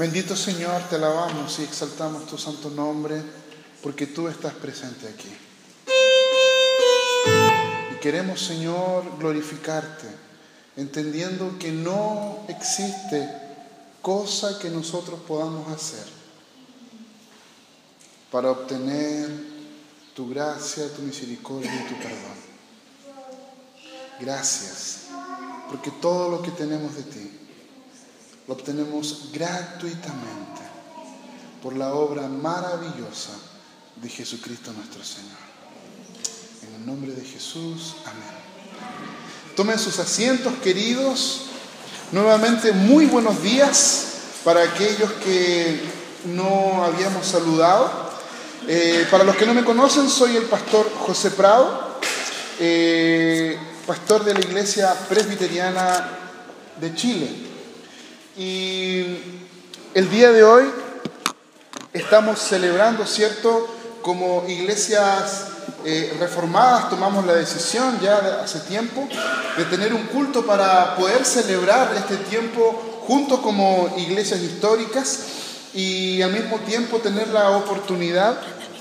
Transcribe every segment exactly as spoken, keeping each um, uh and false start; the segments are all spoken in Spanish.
Bendito Señor, te alabamos y exaltamos tu santo nombre porque tú estás presente aquí. Y queremos, Señor, glorificarte, entendiendo que no existe cosa que nosotros podamos hacer para obtener tu gracia, tu misericordia y tu perdón. Gracias, porque todo lo que tenemos de ti lo obtenemos gratuitamente por la obra maravillosa de Jesucristo nuestro Señor. En el nombre de Jesús, amén. Tomen sus asientos, queridos. Nuevamente, muy buenos días para aquellos que no habíamos saludado. Eh, para los que no me conocen, soy el pastor José Prado, eh, pastor de la Iglesia Presbiteriana de Chile. Y el día de hoy estamos celebrando, ¿cierto? Como iglesias eh, reformadas tomamos la decisión ya de hace tiempo de tener un culto para poder celebrar este tiempo junto como iglesias históricas y al mismo tiempo tener la oportunidad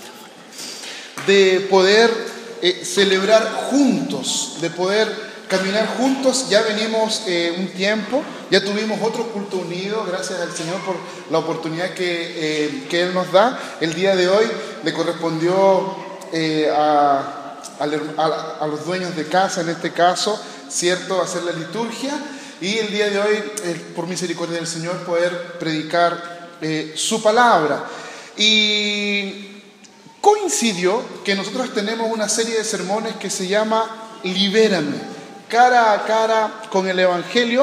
de poder eh, celebrar juntos, de poder caminar juntos. Ya venimos eh, un tiempo, ya tuvimos otro culto unido, gracias al Señor por la oportunidad que, eh, que Él nos da. El día de hoy le correspondió eh, a, a, a los dueños de casa, en este caso, ¿cierto?, hacer la liturgia, y el día de hoy, eh, por misericordia del Señor, poder predicar eh, su palabra. Y coincidió que nosotros tenemos una serie de sermones que se llama Libérame, cara a cara con el Evangelio,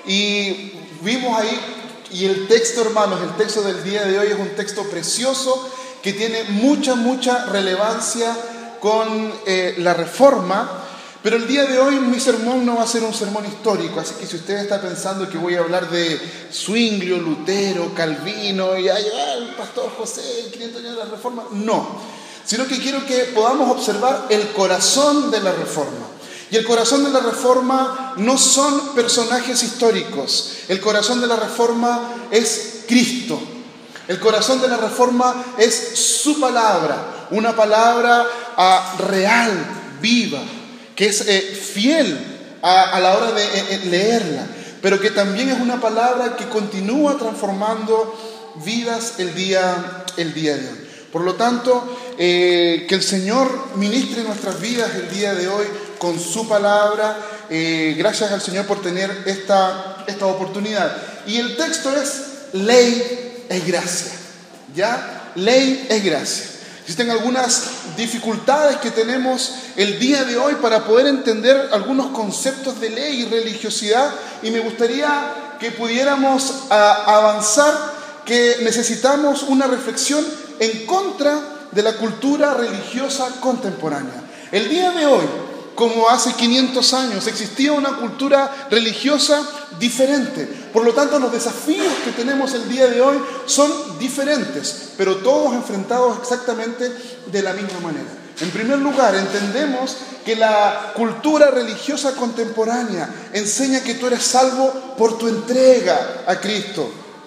y vimos ahí, y el texto, hermanos, el texto del día de hoy es un texto precioso que tiene mucha, mucha relevancia con eh, la Reforma, pero el día de hoy mi sermón no va a ser un sermón histórico, así que si usted está pensando que voy a hablar de Zwinglio, Lutero, Calvino, y ay, ay, el pastor José, quinientos años de la Reforma, no, sino que quiero que podamos observar el corazón de la Reforma. Y el corazón de la Reforma no son personajes históricos. El corazón de la Reforma es Cristo. El corazón de la Reforma es su palabra. Una palabra uh, real, viva, que es eh, fiel a, a la hora de eh, leerla, pero que también es una palabra que continúa transformando vidas el día, el día de hoy. Por lo tanto, eh, que el Señor ministre nuestras vidas el día de hoy con su palabra. Eh, gracias al Señor por tener esta, esta oportunidad. Y el texto es ley es gracia. ¿Ya? Ley es gracia. Existen algunas dificultades que tenemos el día de hoy para poder entender algunos conceptos de ley y religiosidad, y me gustaría que pudiéramos a, avanzar, que necesitamos una reflexión en contra de la cultura religiosa contemporánea. El día de hoy, como hace quinientos años, existía una cultura religiosa diferente. Por lo tanto, los desafíos que tenemos el día de hoy son diferentes, pero todos enfrentados exactamente de la misma manera. En primer lugar, entendemos que la cultura religiosa contemporánea enseña que tú eres salvo por tu entrega a Cristo,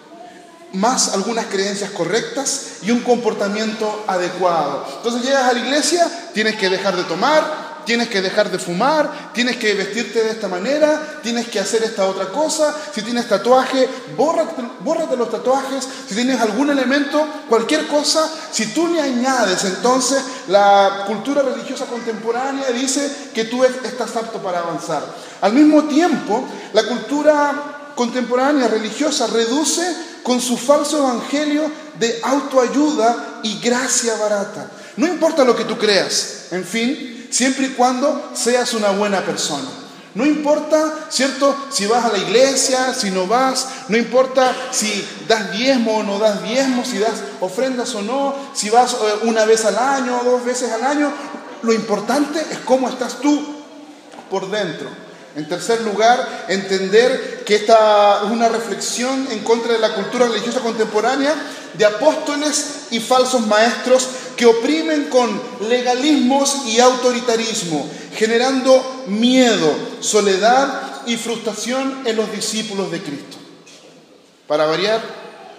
más algunas creencias correctas y un comportamiento adecuado. Entonces llegas a la iglesia, tienes que dejar de tomar, tienes que dejar de fumar, tienes que vestirte de esta manera, tienes que hacer esta otra cosa. Si tienes tatuaje, bórrate, bórrate los tatuajes. Si tienes algún elemento, cualquier cosa, si tú le añades, entonces la cultura religiosa contemporánea dice que tú estás apto para avanzar. Al mismo tiempo, la cultura contemporánea religiosa reduce con su falso evangelio de autoayuda y gracia barata. No importa lo que tú creas, en fin, siempre y cuando seas una buena persona. No importa, ¿cierto?, si vas a la iglesia, si no vas, no importa si das diezmo o no das diezmo, si das ofrendas o no, si vas una vez al año o dos veces al año. Lo importante es cómo estás tú por dentro. En tercer lugar, entender que esta es una reflexión en contra de la cultura religiosa contemporánea de apóstoles y falsos maestros que oprimen con legalismos y autoritarismo, generando miedo, soledad y frustración en los discípulos de Cristo. Para variar,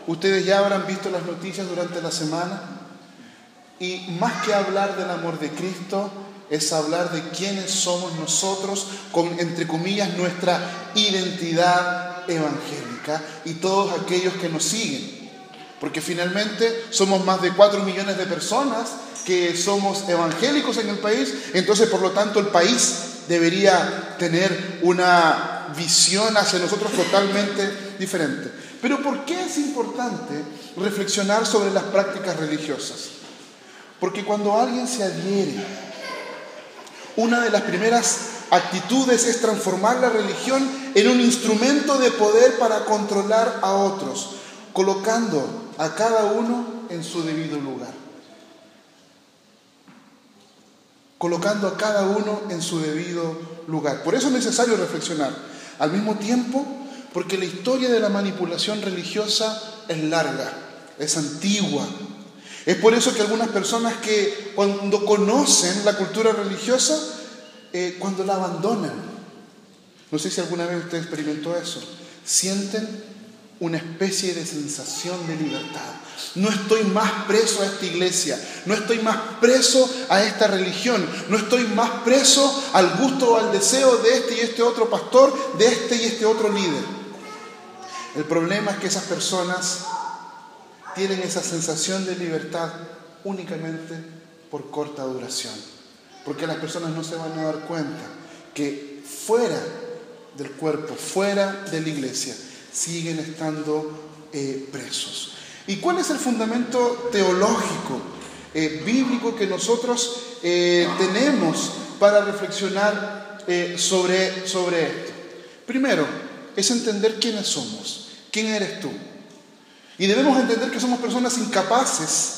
ustedes ya habrán visto las noticias durante la semana, y más que hablar del amor de Cristo, es hablar de quiénes somos nosotros, con, entre comillas, nuestra identidad evangélica y todos aquellos que nos siguen. Porque finalmente somos más de cuatro millones de personas que somos evangélicos en el país, entonces por lo tanto el país debería tener una visión hacia nosotros totalmente diferente. Pero ¿por qué es importante reflexionar sobre las prácticas religiosas? Porque cuando alguien se adhiere, una de las primeras actitudes es transformar la religión en un instrumento de poder para controlar a otros, colocando a cada uno en su debido lugar. Colocando a cada uno en su debido lugar. Por eso es necesario reflexionar. Al mismo tiempo, porque la historia de la manipulación religiosa es larga, es antigua. Es por eso que algunas personas que cuando conocen la cultura religiosa, eh, cuando la abandonan, no sé si alguna vez usted experimentó eso, sienten una especie de sensación de libertad. No estoy más preso a esta iglesia, no estoy más preso a esta religión, no estoy más preso al gusto o al deseo de este y este otro pastor, de este y este otro líder. El problema es que esas personas tienen esa sensación de libertad únicamente por corta duración, porque las personas no se van a dar cuenta que fuera del cuerpo, fuera de la iglesia, siguen estando eh, presos. ¿Y cuál es el fundamento teológico, eh, bíblico que nosotros eh, tenemos para reflexionar eh, sobre, sobre esto? Primero, es entender quiénes somos, quién eres tú. Y debemos entender que somos personas incapaces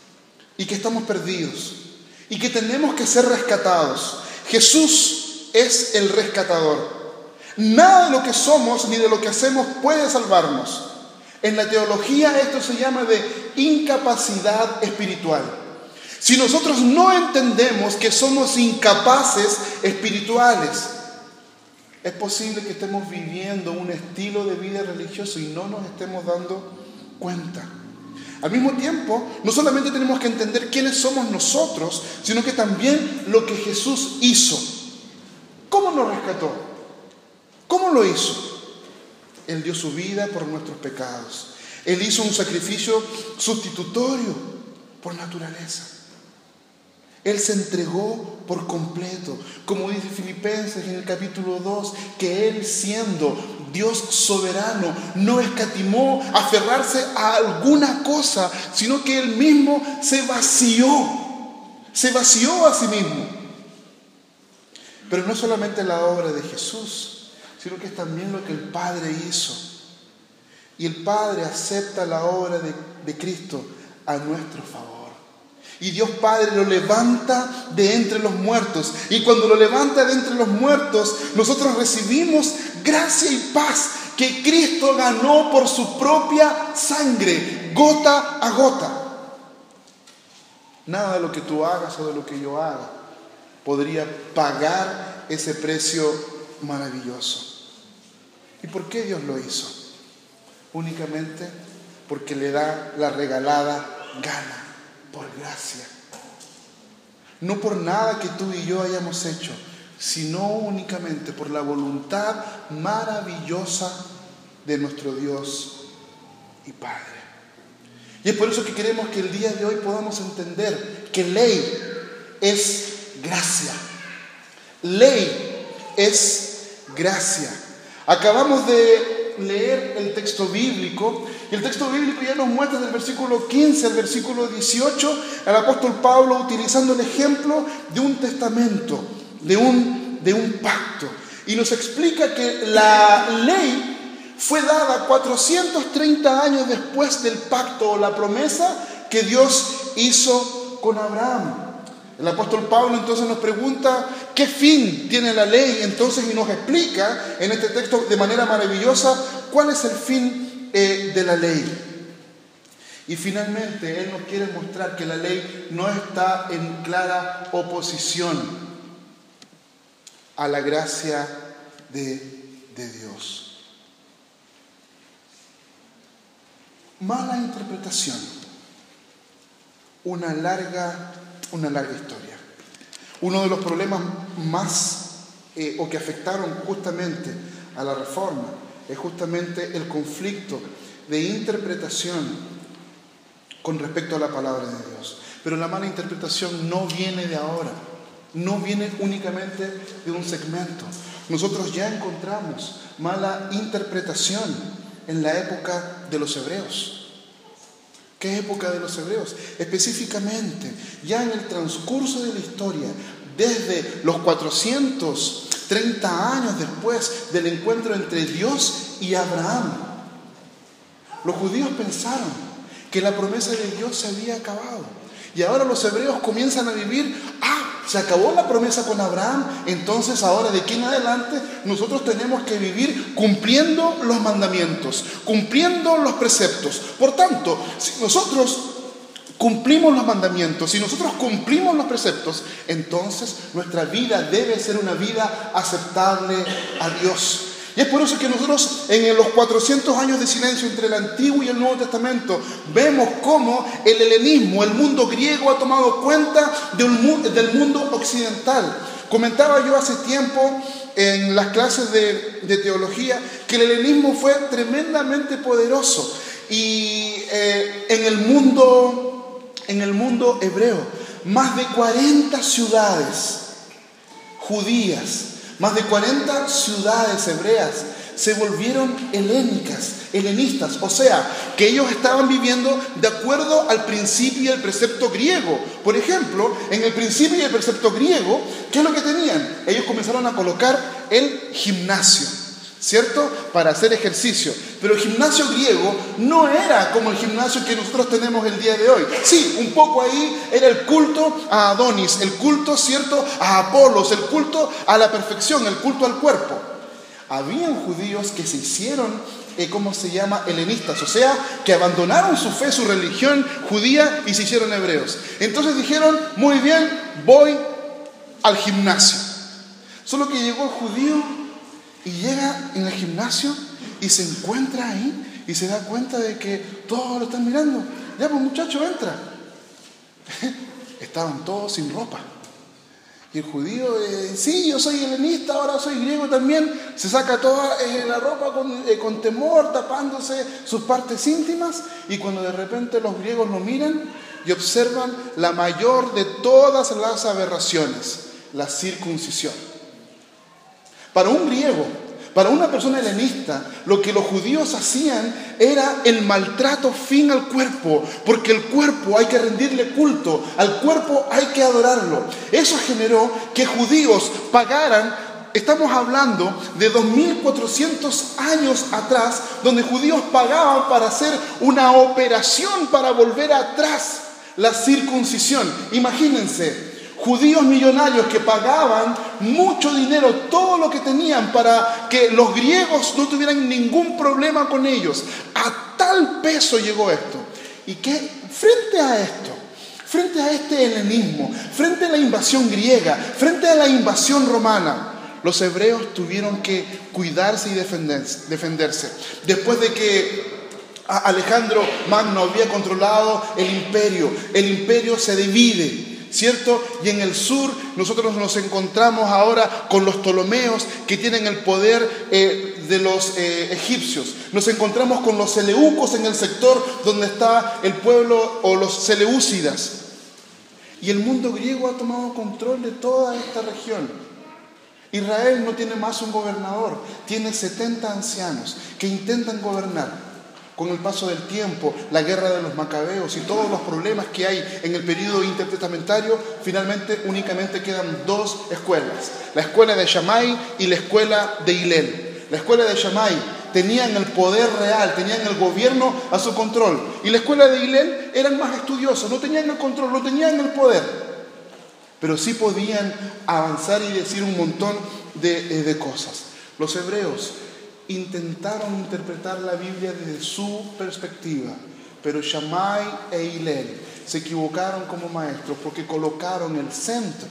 y que estamos perdidos y que tenemos que ser rescatados. Jesús es el rescatador. Nada de lo que somos ni de lo que hacemos puede salvarnos. En la teología esto se llama de incapacidad espiritual. Si nosotros no entendemos que somos incapaces espirituales, es posible que estemos viviendo un estilo de vida religioso y no nos estemos dando cuenta. Al mismo tiempo, no solamente tenemos que entender quiénes somos nosotros, sino que también lo que Jesús hizo. ¿Cómo nos rescató? ¿Cómo lo hizo? Él dio su vida por nuestros pecados. Él hizo un sacrificio sustitutorio por naturaleza. Él se entregó por completo, como dice Filipenses en el capítulo dos, que Él, siendo Dios soberano, no escatimó aferrarse a alguna cosa, sino que Él mismo se vació, se vació a sí mismo. Pero no solamente la obra de Jesús, sino que es también lo que el Padre hizo. Y el Padre acepta la obra de, de Cristo a nuestro favor. Y Dios Padre lo levanta de entre los muertos. Y cuando lo levanta de entre los muertos, nosotros recibimos gracia y paz que Cristo ganó por su propia sangre, gota a gota. Nada de lo que tú hagas o de lo que yo haga podría pagar ese precio maravilloso. ¿Y por qué Dios lo hizo? Únicamente porque le da la regalada gana. Por gracia. No por nada que tú y yo hayamos hecho, sino únicamente por la voluntad maravillosa de nuestro Dios y Padre. Y es por eso que queremos que el día de hoy podamos entender que ley es gracia. Ley es gracia. Acabamos de leer el texto bíblico, y el texto bíblico ya nos muestra del versículo quince al versículo dieciocho al apóstol Pablo utilizando el ejemplo de un testamento, de un, de un pacto, y nos explica que la ley fue dada cuatrocientos treinta años después del pacto o la promesa que Dios hizo con Abraham. El apóstol Pablo entonces nos pregunta qué fin tiene la ley, entonces, y nos explica en este texto de manera maravillosa cuál es el fin eh, de la ley. Y finalmente él nos quiere mostrar que la ley no está en clara oposición a la gracia de, de Dios. Mala interpretación. Una larga, una larga historia. Uno de los problemas más eh, o que afectaron justamente a la Reforma es justamente el conflicto de interpretación con respecto a la palabra de Dios. Pero la mala interpretación no viene de ahora, no viene únicamente de un segmento. Nosotros ya encontramos mala interpretación en la época de los hebreos. ¿Qué época de los hebreos? Específicamente, ya en el transcurso de la historia, desde los cuatrocientos treinta años después del encuentro entre Dios y Abraham, los judíos pensaron que la promesa de Dios se había acabado. Y ahora los hebreos comienzan a vivir, ah, se acabó la promesa con Abraham, entonces ahora de aquí en adelante nosotros tenemos que vivir cumpliendo los mandamientos, cumpliendo los preceptos. Por tanto, si nosotros cumplimos los mandamientos, si nosotros cumplimos los preceptos, entonces nuestra vida debe ser una vida aceptable a Dios. Y es por eso que nosotros en los cuatrocientos años de silencio entre el Antiguo y el Nuevo Testamento vemos cómo el helenismo, el mundo griego, ha tomado cuenta del mundo occidental. Comentaba yo hace tiempo en las clases de, de teología que el helenismo fue tremendamente poderoso y eh, en el mundo, en el mundo hebreo, más de cuarenta ciudades judías, más de cuarenta ciudades hebreas se volvieron helénicas, helenistas, o sea, que ellos estaban viviendo de acuerdo al principio y el precepto griego. Por ejemplo, en el principio y el precepto griego, ¿qué es lo que tenían? Ellos comenzaron a colocar el gimnasio, ¿cierto? Para hacer ejercicio. Pero el gimnasio griego no era como el gimnasio que nosotros tenemos el día de hoy. Sí, un poco ahí era el culto a Adonis, el culto, ¿cierto?, a Apolos, el culto a la perfección, el culto al cuerpo. Habían judíos que se hicieron, eh, ¿cómo se llama?, helenistas, o sea, que abandonaron su fe, su religión judía y se hicieron hebreos. Entonces dijeron, muy bien, voy al gimnasio. Solo que llegó el judío y llega en el gimnasio y se encuentra ahí y se da cuenta de que todos lo están mirando. Ya, pues muchacho, entra. Estaban todos sin ropa. Y el judío, eh, sí, yo soy helenista, ahora soy griego también. Se saca toda eh, la ropa con, eh, con temor, tapándose sus partes íntimas. Y cuando de repente los griegos lo miran y observan la mayor de todas las aberraciones, la circuncisión. Para un griego, para una persona helenista, lo que los judíos hacían era el maltrato fin al cuerpo, porque el cuerpo hay que rendirle culto, al cuerpo hay que adorarlo. Eso generó que judíos pagaran, estamos hablando de dos mil cuatrocientos años atrás, donde judíos pagaban para hacer una operación para volver atrás la circuncisión. Imagínense. Judíos millonarios que pagaban mucho dinero, todo lo que tenían para que los griegos no tuvieran ningún problema con ellos. A tal peso llegó esto. Y que frente a esto, frente a este helenismo, frente a la invasión griega, frente a la invasión romana, los hebreos tuvieron que cuidarse y defenderse. Después de que Alejandro Magno había controlado el imperio, el imperio se divide, ¿cierto? Y en el sur nosotros nos encontramos ahora con los Ptolomeos, que tienen el poder eh, de los eh, egipcios. Nos encontramos con los seleucos en el sector donde está el pueblo, o los seleucidas. Y el mundo griego ha tomado control de toda esta región. Israel no tiene más un gobernador, tiene setenta ancianos que intentan gobernar. Con el paso del tiempo, la guerra de los macabeos y todos los problemas que hay en el periodo intertestamentario, finalmente únicamente quedan dos escuelas: la escuela de Shammai y la escuela de Hillel. La escuela de Shammai tenían el poder real, tenían el gobierno a su control, y la escuela de Hillel eran más estudiosos, no tenían el control, no tenían el poder, pero sí podían avanzar y decir un montón de, de cosas. Los hebreos intentaron interpretar la Biblia desde su perspectiva, pero Shammai e Hillel se equivocaron como maestros porque colocaron el centro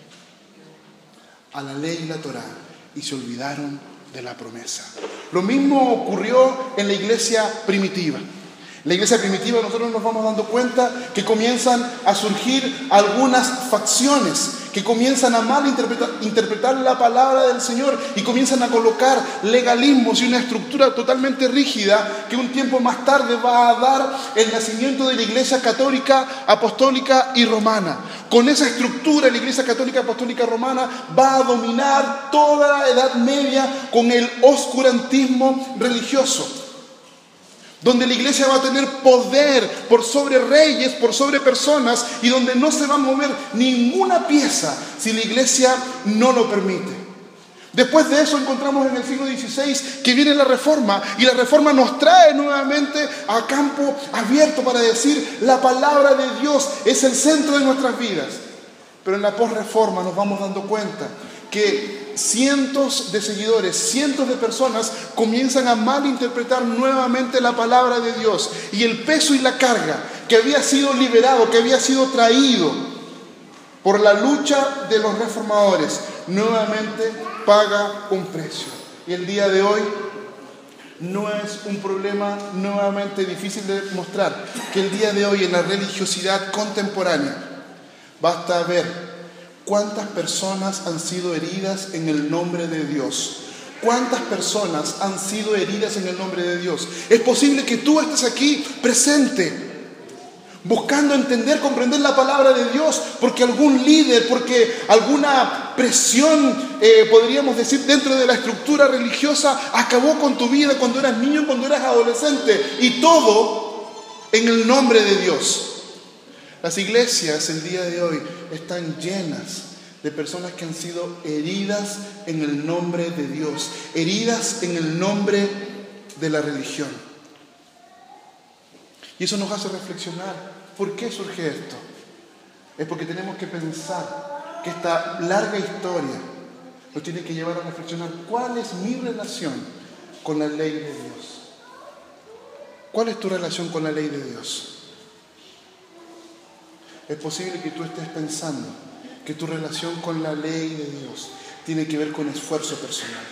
a la ley y la Torá y se olvidaron de la promesa. Lo mismo ocurrió en la iglesia primitiva. La iglesia primitiva, nosotros nos vamos dando cuenta que comienzan a surgir algunas facciones, que comienzan a mal interpretar, interpretar la palabra del Señor y comienzan a colocar legalismos y una estructura totalmente rígida que un tiempo más tarde va a dar el nacimiento de la iglesia católica, apostólica y romana. Con esa estructura, la iglesia católica, apostólica, romana va a dominar toda la Edad Media con el oscurantismo religioso, donde la iglesia va a tener poder por sobre reyes, por sobre personas, y donde no se va a mover ninguna pieza si la iglesia no lo permite. Después de eso encontramos en el siglo dieciséis que viene la Reforma, y la Reforma nos trae nuevamente a campo abierto para decir: la palabra de Dios es el centro de nuestras vidas. Pero en la posreforma nos vamos dando cuenta que cientos de seguidores, cientos de personas comienzan a malinterpretar nuevamente la palabra de Dios, y el peso y la carga que había sido liberado, que había sido traído por la lucha de los reformadores, nuevamente paga un precio. Y el día de hoy no es un problema nuevamente difícil de demostrar que el día de hoy en la religiosidad contemporánea basta ver ¿cuántas personas han sido heridas en el nombre de Dios? ¿Cuántas personas han sido heridas en el nombre de Dios? Es posible que tú estés aquí presente, buscando entender, comprender la palabra de Dios, porque algún líder, porque alguna presión, eh, podríamos decir, dentro de la estructura religiosa, acabó con tu vida cuando eras niño, cuando eras adolescente, y todo en el nombre de Dios. Las iglesias el día de hoy están llenas de personas que han sido heridas en el nombre de Dios, heridas en el nombre de la religión. Y eso nos hace reflexionar. ¿Por qué surge esto? Es porque tenemos que pensar que esta larga historia nos tiene que llevar a reflexionar cuál es mi relación con la ley de Dios. ¿Cuál es tu relación con la ley de Dios? Es posible que tú estés pensando que tu relación con la ley de Dios tiene que ver con esfuerzo personal.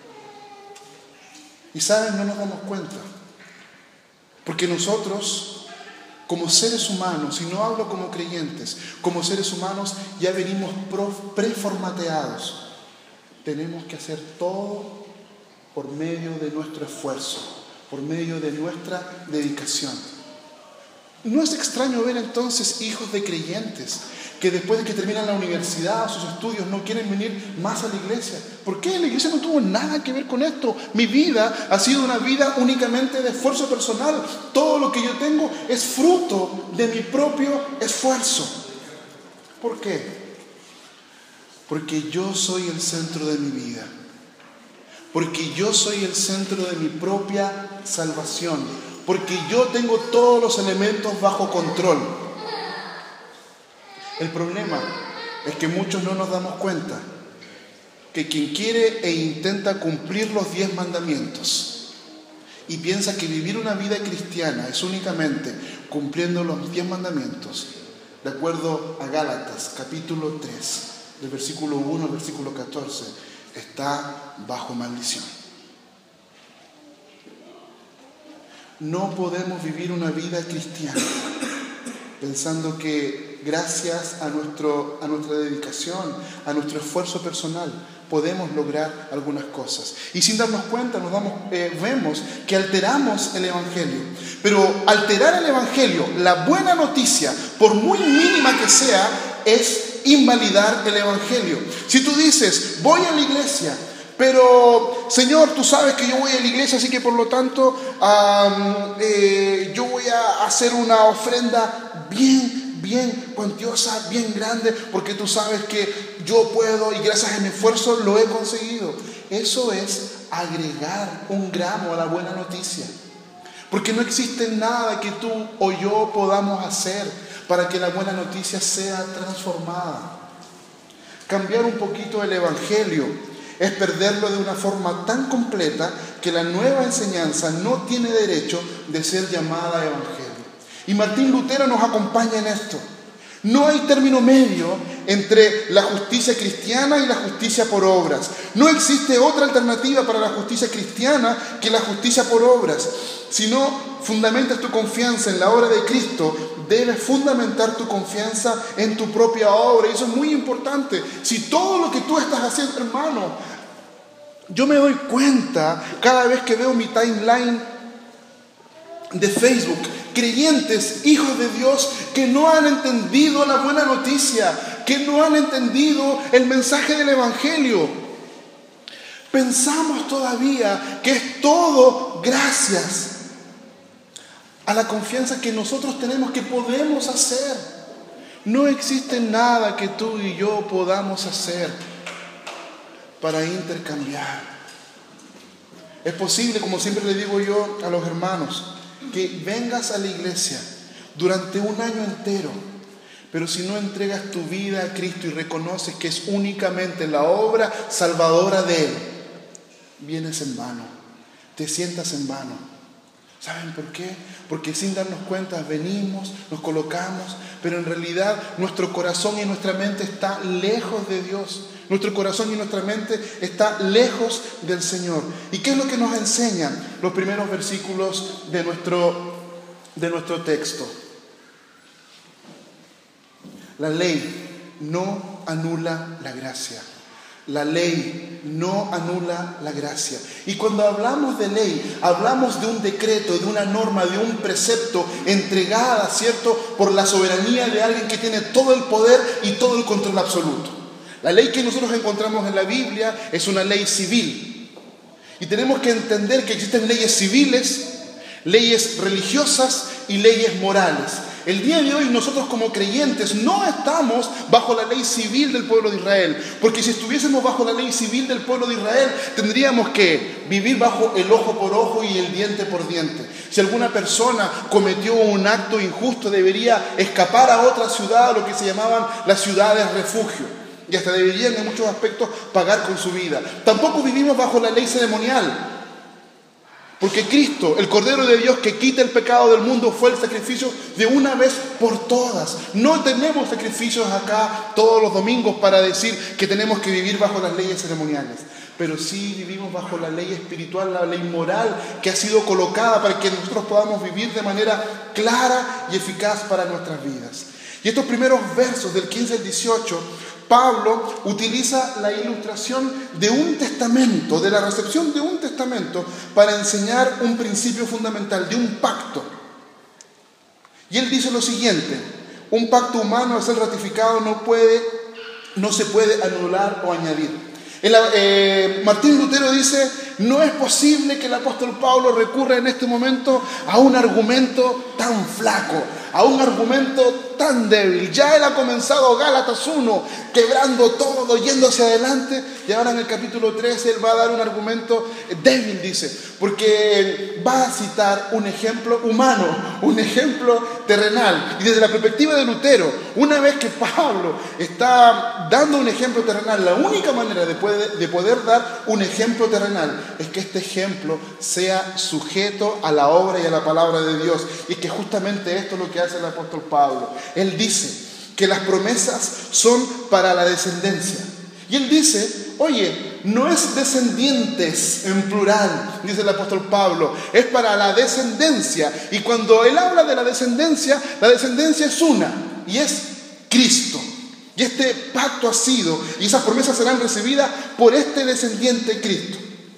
Y ¿saben? No nos damos cuenta. Porque nosotros, como seres humanos, y no hablo como creyentes, como seres humanos ya venimos preformateados. Tenemos que hacer todo por medio de nuestro esfuerzo, por medio de nuestra dedicación. No es extraño ver entonces hijos de creyentes que después de que terminan la universidad o sus estudios no quieren venir más a la iglesia. ¿Por qué? La iglesia no tuvo nada que ver con esto. Mi vida ha sido una vida únicamente de esfuerzo personal. Todo lo que yo tengo es fruto de mi propio esfuerzo. ¿Por qué? Porque yo soy el centro de mi vida. Porque yo soy el centro de mi propia salvación. Porque yo tengo todos los elementos bajo control. El problema es que muchos no nos damos cuenta que quien quiere e intenta cumplir los diez mandamientos y piensa que vivir una vida cristiana es únicamente cumpliendo los diez mandamientos, de acuerdo a Gálatas capítulo tres, del versículo uno al versículo catorce, está bajo maldición. No podemos vivir una vida cristiana pensando que gracias a, nuestro, a nuestra dedicación, a nuestro esfuerzo personal, podemos lograr algunas cosas. Y sin darnos cuenta nos damos, eh, vemos que alteramos el Evangelio. Pero alterar el Evangelio, la buena noticia, por muy mínima que sea, es invalidar el Evangelio. Si tú dices, voy a la iglesia, pero Señor, tú sabes que yo voy a la iglesia, así que por lo tanto um, eh, yo voy a hacer una ofrenda bien, bien cuantiosa, bien grande, porque tú sabes que yo puedo y gracias a mi esfuerzo lo he conseguido. Eso es agregar un gramo a la buena noticia, porque no existe nada que tú o yo podamos hacer para que la buena noticia sea transformada. Cambiar un poquito el Evangelio es perderlo de una forma tan completa que la nueva enseñanza no tiene derecho de ser llamada Evangelio. Y Martín Lutero nos acompaña en esto. No hay término medio entre la justicia cristiana y la justicia por obras. No existe otra alternativa para la justicia cristiana que la justicia por obras. Si no fundamentas tu confianza en la obra de Cristo, debes fundamentar tu confianza en tu propia obra. Y eso es muy importante. Si todo lo que tú estás haciendo, hermano, yo me doy cuenta cada vez que veo mi timeline de Facebook, creyentes, hijos de Dios, que no han entendido la buena noticia, que no han entendido el mensaje del Evangelio. Pensamos todavía que es todo gracias a la confianza que nosotros tenemos que podemos hacer. No existe nada que tú y yo podamos hacer para intercambiar. Es posible, como siempre le digo yo a los hermanos, que vengas a la iglesia durante un año entero, pero si no entregas tu vida a Cristo y reconoces que es únicamente la obra salvadora de Él, vienes en vano, te sientas en vano. ¿Saben por qué? Porque sin darnos cuenta venimos, nos colocamos, pero en realidad nuestro corazón y nuestra mente está lejos de Dios. Nuestro corazón y nuestra mente está lejos del Señor. ¿Y qué es lo que nos enseñan los primeros versículos de nuestro, de nuestro texto? La ley no anula la gracia. La ley no anula la gracia. Y cuando hablamos de ley, hablamos de un decreto, de una norma, de un precepto entregada, ¿cierto?, por la soberanía de alguien que tiene todo el poder y todo el control absoluto. La ley que nosotros encontramos en la Biblia es una ley civil. Y tenemos que entender que existen leyes civiles, leyes religiosas y leyes morales. El día de hoy nosotros como creyentes no estamos bajo la ley civil del pueblo de Israel, porque si estuviésemos bajo la ley civil del pueblo de Israel, tendríamos que vivir bajo el ojo por ojo y el diente por diente. Si alguna persona cometió un acto injusto, debería escapar a otra ciudad, lo que se llamaban las ciudades refugio, y hasta deberían en muchos aspectos pagar con su vida. Tampoco vivimos bajo la ley ceremonial, porque Cristo, el Cordero de Dios que quita el pecado del mundo, fue el sacrificio de una vez por todas. No tenemos sacrificios acá todos los domingos para decir que tenemos que vivir bajo las leyes ceremoniales. Pero sí vivimos bajo la ley espiritual, la ley moral que ha sido colocada para que nosotros podamos vivir de manera clara y eficaz para nuestras vidas. Y estos primeros versos del quince al dieciocho, Pablo utiliza la ilustración de un testamento, de la recepción de un testamento, para enseñar un principio fundamental, de un pacto. Y él dice lo siguiente: un pacto humano al ser ratificado no puede, no se puede anular o añadir. El, eh, Martín Lutero dice: no es posible que el apóstol Pablo recurra en este momento a un argumento tan flaco, a un argumento tan débil. Ya él ha comenzado Gálatas uno, quebrando todo, yendo hacia adelante, y ahora en el capítulo trece él va a dar un argumento débil, dice, porque va a citar un ejemplo humano, un ejemplo terrenal. Y desde la perspectiva de Lutero, una vez que Pablo está dando un ejemplo terrenal, la única manera de poder, de poder dar un ejemplo terrenal es que este ejemplo sea sujeto a la obra y a la palabra de Dios. Y que justamente esto es lo que hace el apóstol Pablo. Él dice que las promesas son para la descendencia. Y él dice: oye, no es descendientes en plural, dice el apóstol Pablo, es para la descendencia. Y cuando él habla de la descendencia, la descendencia es una, y es Cristo. Y este pacto ha sido, y esas promesas serán recibidas por este descendiente Cristo.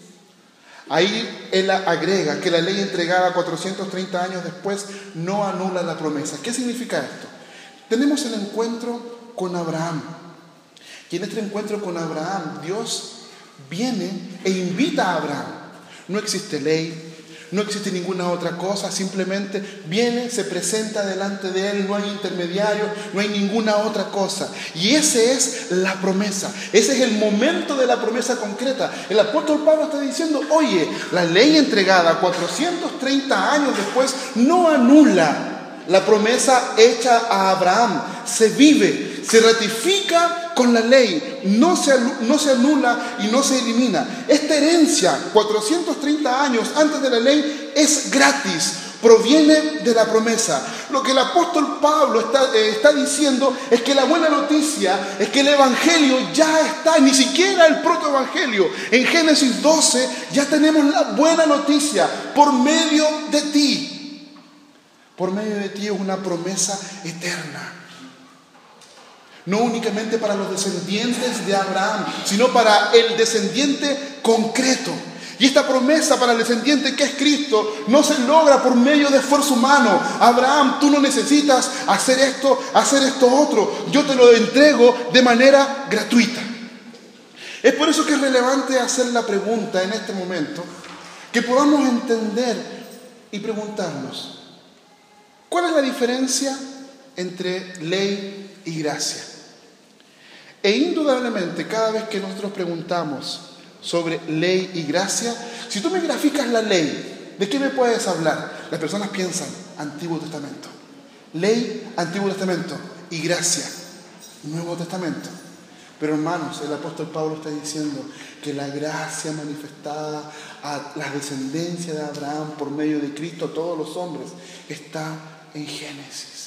Ahí él agrega que la ley entregada cuatrocientos treinta años después no anula la promesa. ¿Qué significa esto? Tenemos el encuentro con Abraham. Y en este encuentro con Abraham, Dios viene e invita a Abraham. No existe ley, no existe ninguna otra cosa, simplemente viene, se presenta delante de él, no hay intermediario, no hay ninguna otra cosa. Y esa es la promesa, ese es el momento de la promesa concreta. El apóstol Pablo está diciendo: oye, la ley entregada cuatrocientos treinta años después no anula la promesa hecha a Abraham. Se vive, se ratifica con la ley, no se, no se anula y no se elimina. Esta herencia, cuatrocientos treinta años antes de la ley, es gratis, proviene de la promesa. Lo que el apóstol Pablo está, eh, está diciendo es que la buena noticia es que el evangelio ya está, ni siquiera el protoevangelio. En Génesis doce ya tenemos la buena noticia por medio de ti. Por medio de ti es una promesa eterna. No únicamente para los descendientes de Abraham, sino para el descendiente concreto. Y esta promesa para el descendiente que es Cristo no se logra por medio de esfuerzo humano. Abraham, tú no necesitas hacer esto, hacer esto otro. Yo te lo entrego de manera gratuita. Es por eso que es relevante hacer la pregunta en este momento, que podamos entender y preguntarnos, ¿cuál es la diferencia entre ley y gracia? E indudablemente, cada vez que nosotros preguntamos sobre ley y gracia, si tú me graficas la ley, ¿de qué me puedes hablar? Las personas piensan Antiguo Testamento. Ley, Antiguo Testamento, y gracia, Nuevo Testamento. Pero hermanos, el apóstol Pablo está diciendo que la gracia manifestada a la descendencia de Abraham por medio de Cristo a todos los hombres está en Génesis,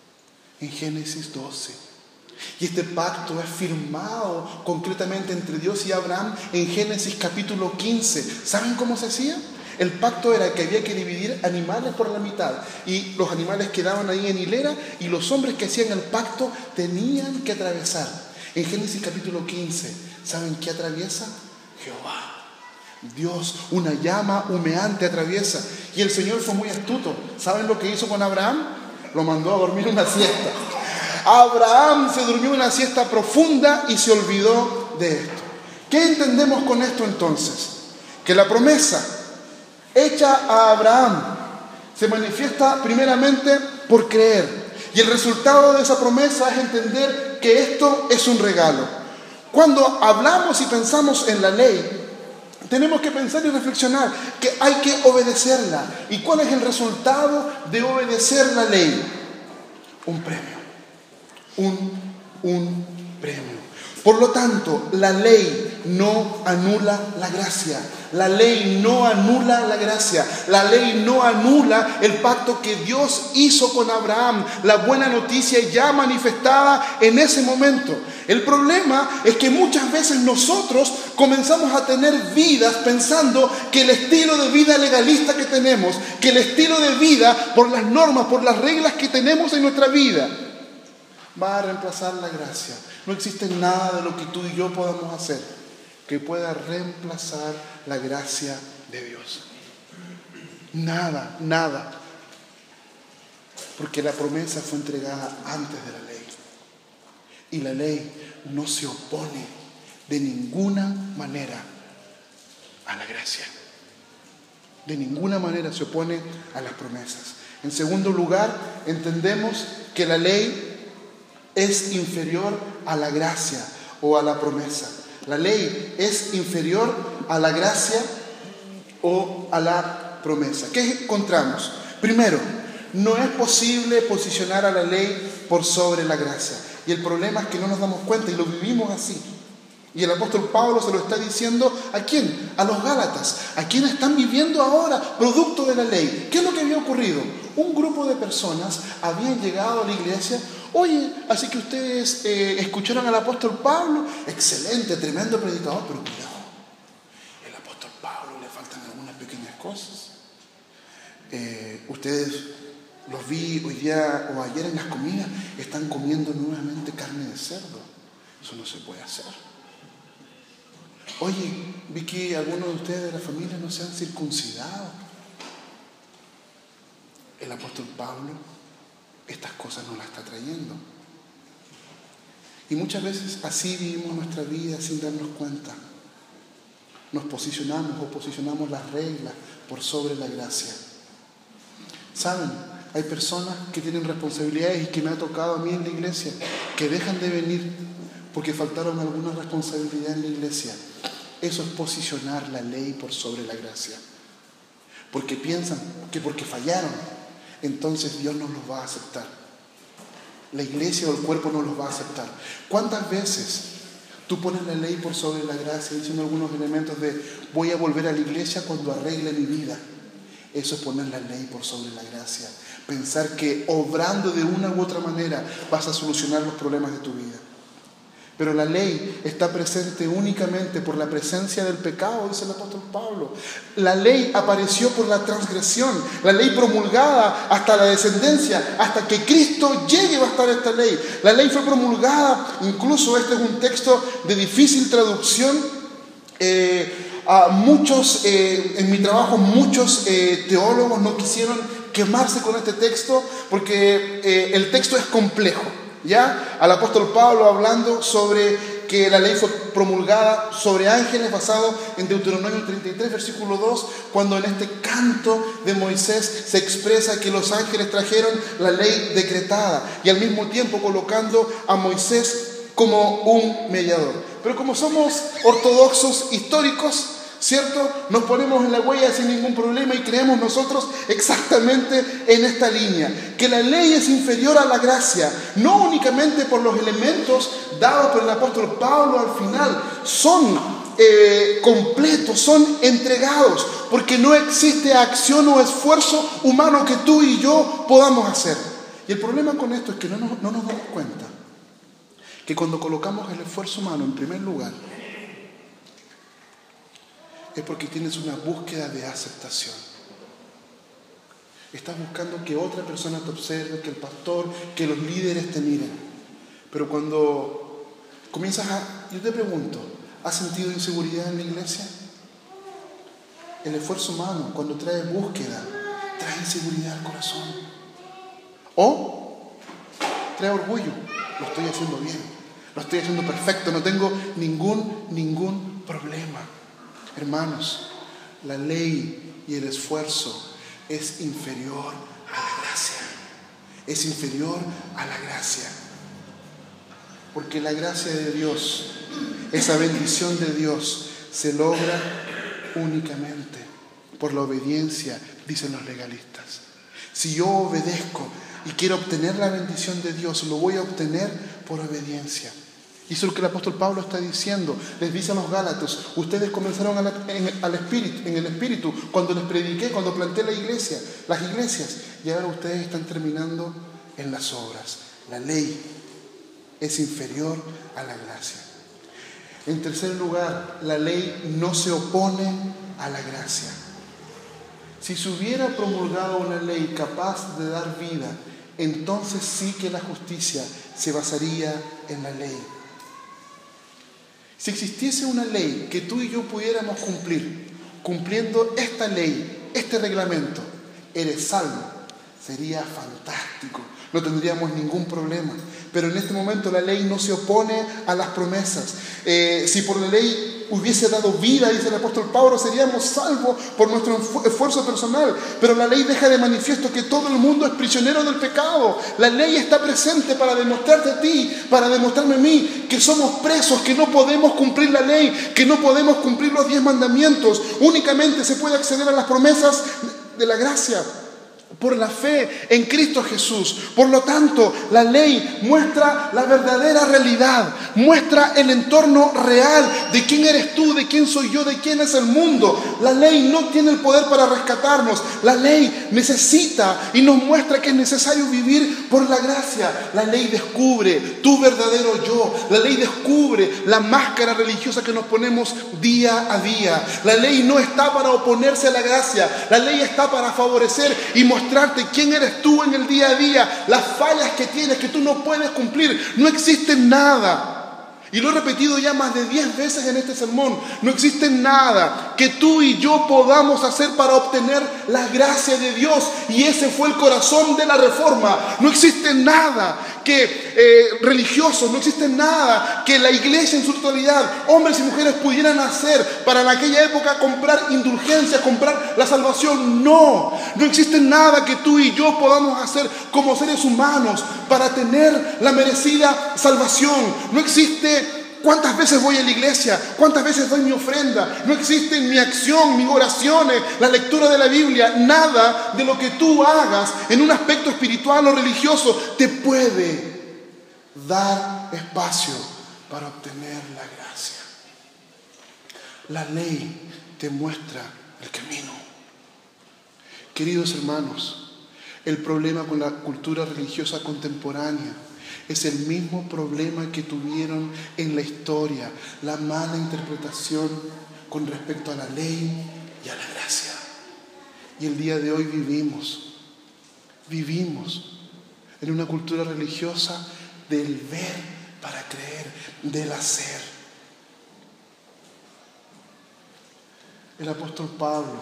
en Génesis doce. Y este pacto es firmado concretamente entre Dios y Abraham en Génesis capítulo quince. ¿Saben cómo se hacía? El pacto era que había que dividir animales por la mitad y los animales quedaban ahí en hilera y los hombres que hacían el pacto tenían que atravesar. En Génesis capítulo quince, ¿saben qué atraviesa? Jehová. Dios, una llama humeante atraviesa. Y el Señor fue muy astuto. ¿Saben lo que hizo con Abraham? Lo mandó a dormir una siesta. Abraham se durmió una siesta profunda y se olvidó de esto. ¿Qué entendemos con esto entonces? Que la promesa hecha a Abraham se manifiesta primeramente por creer. Y el resultado de esa promesa es entender que esto es un regalo. Cuando hablamos y pensamos en la ley, tenemos que pensar y reflexionar que hay que obedecerla. ¿Y cuál es el resultado de obedecer la ley? Un premio. Un, un premio. Por lo tanto, la ley no anula la gracia. La ley no anula la gracia. La ley no anula el pacto que Dios hizo con Abraham. La buena noticia ya manifestada en ese momento. El problema es que muchas veces nosotros comenzamos a tener vidas pensando que el estilo de vida legalista que tenemos, que el estilo de vida por las normas, por las reglas que tenemos en nuestra vida, va a reemplazar la gracia. No existe nada de lo que tú y yo podamos hacer que pueda reemplazar la gracia de Dios. Nada, nada. Porque la promesa fue entregada antes de la ley. Y la ley no se opone de ninguna manera a la gracia. De ninguna manera se opone a las promesas. En segundo lugar, entendemos que la ley es inferior a la gracia o a la promesa. La ley es inferior a la gracia o a la promesa. ¿Qué encontramos? Primero, no es posible posicionar a la ley por sobre la gracia. Y el problema es que no nos damos cuenta y lo vivimos así. Y el apóstol Pablo se lo está diciendo ¿a quién? A los Gálatas, a quienes están viviendo ahora producto de la ley. ¿Qué es lo que había ocurrido? Un grupo de personas habían llegado a la iglesia. Oye, así que ustedes eh, escucharon al apóstol Pablo. Excelente, tremendo predicador, pero cuidado. El apóstol Pablo le faltan algunas pequeñas cosas. Eh, ustedes los vi hoy día o ayer en las comidas, están comiendo nuevamente carne de cerdo. Eso no se puede hacer. Oye, vi que algunos de ustedes de la familia no se han circuncidado. El apóstol Pablo estas cosas nos las está trayendo. Y muchas veces así vivimos nuestra vida sin darnos cuenta. Nos posicionamos o posicionamos las reglas por sobre la gracia. ¿Saben? Hay personas que tienen responsabilidades y que me ha tocado a mí en la iglesia, que dejan de venir porque faltaron alguna responsabilidad en la iglesia. Eso es posicionar la ley por sobre la gracia. Porque piensan que porque fallaron, entonces Dios no los va a aceptar. La iglesia o el cuerpo no los va a aceptar. ¿Cuántas veces tú pones la ley por sobre la gracia diciendo algunos elementos de voy a volver a la iglesia cuando arregle mi vida? Eso es poner la ley por sobre la gracia. Pensar que obrando de una u otra manera vas a solucionar los problemas de tu vida. Pero la ley está presente únicamente por la presencia del pecado, dice el apóstol Pablo. La ley apareció por la transgresión. La ley promulgada hasta la descendencia, hasta que Cristo llegue va a estar esta ley. La ley fue promulgada, incluso este es un texto de difícil traducción. Eh, a muchos, eh, en mi trabajo, muchos eh, teólogos no quisieron quemarse con este texto porque eh, el texto es complejo. ¿Ya? Al apóstol Pablo hablando sobre que la ley fue promulgada sobre ángeles basado en Deuteronomio treinta y tres, versículo dos, cuando en este canto de Moisés se expresa que los ángeles trajeron la ley decretada y al mismo tiempo colocando a Moisés como un mediador. Pero como somos ortodoxos históricos, ¿cierto? Nos ponemos en la huella sin ningún problema y creemos nosotros exactamente en esta línea, que la ley es inferior a la gracia, no únicamente por los elementos dados por el apóstol Pablo al final, son eh, completos, son entregados, porque no existe acción o esfuerzo humano que tú y yo podamos hacer. Y el problema con esto es que no nos, no nos damos cuenta que cuando colocamos el esfuerzo humano en primer lugar, es porque tienes una búsqueda de aceptación. Estás buscando que otra persona te observe, que el pastor, que los líderes te miren. Pero cuando comienzas a... Yo te pregunto, ¿has sentido inseguridad en la iglesia? El esfuerzo humano, cuando trae búsqueda, trae inseguridad al corazón. O trae orgullo. Lo estoy haciendo bien, lo estoy haciendo perfecto, no tengo ningún, ningún problema. Hermanos, la ley y el esfuerzo es inferior a la gracia. Es inferior a la gracia. Porque la gracia de Dios, esa bendición de Dios, se logra únicamente por la obediencia, dicen los legalistas. Si yo obedezco y quiero obtener la bendición de Dios, lo voy a obtener por obediencia. Y eso es lo que el apóstol Pablo está diciendo. Les dice a los Gálatas, ustedes comenzaron a la, en, al espíritu, en el Espíritu cuando les prediqué, cuando planté la iglesia, las iglesias. Y ahora ustedes están terminando en las obras. La ley es inferior a la gracia. En tercer lugar, la ley no se opone a la gracia. Si se hubiera promulgado una ley capaz de dar vida, entonces sí que la justicia se basaría en la ley. Si existiese una ley que tú y yo pudiéramos cumplir, cumpliendo esta ley, este reglamento, eres salvo, sería fantástico, no tendríamos ningún problema. Pero en este momento la ley no se opone a las promesas. Eh, si por la ley hubiese dado vida, dice el apóstol Pablo, seríamos salvos por nuestro esfuerzo personal. Pero la ley deja de manifiesto que todo el mundo es prisionero del pecado. La ley está presente para demostrarte a ti, para demostrarme a mí, que somos presos, que no podemos cumplir la ley, que no podemos cumplir los diez mandamientos. Únicamente se puede acceder a las promesas de la gracia por la fe en Cristo Jesús. Por lo tanto, la ley muestra la verdadera realidad, muestra el entorno real de quién eres tú, de quién soy yo, de quién es el mundo. La ley no tiene el poder para rescatarnos. La ley necesita y nos muestra que es necesario vivir por la gracia. La ley descubre tu verdadero yo. La ley descubre la máscara religiosa que nos ponemos día a día. La ley no está para oponerse a la gracia. La ley está para favorecer y mostrar mostrarte quién eres tú en el día a día, las fallas que tienes, que tú no puedes cumplir. No existe nada. Y lo he repetido ya más de diez veces en este sermón. No existe nada que tú y yo podamos hacer para obtener la gracia de Dios. Y ese fue el corazón de la reforma. No existe nada que eh, religiosos, no existe nada que la iglesia en su totalidad, hombres y mujeres, pudieran hacer para en aquella época comprar indulgencia, comprar la salvación. No, no existe nada que tú y yo podamos hacer como seres humanos para tener la merecida salvación. No existe cuántas veces voy a la iglesia, cuántas veces doy mi ofrenda. No existe mi acción, mis oraciones, la lectura de la Biblia. Nada de lo que tú hagas en un aspecto espiritual o religioso te puede dar espacio para obtener la gracia. La ley te muestra el camino. Queridos hermanos, el problema con la cultura religiosa contemporánea es el mismo problema que tuvieron en la historia, la mala interpretación con respecto a la ley y a la gracia. Y el día de hoy vivimos, vivimos en una cultura religiosa del ver para creer, del hacer. El apóstol Pablo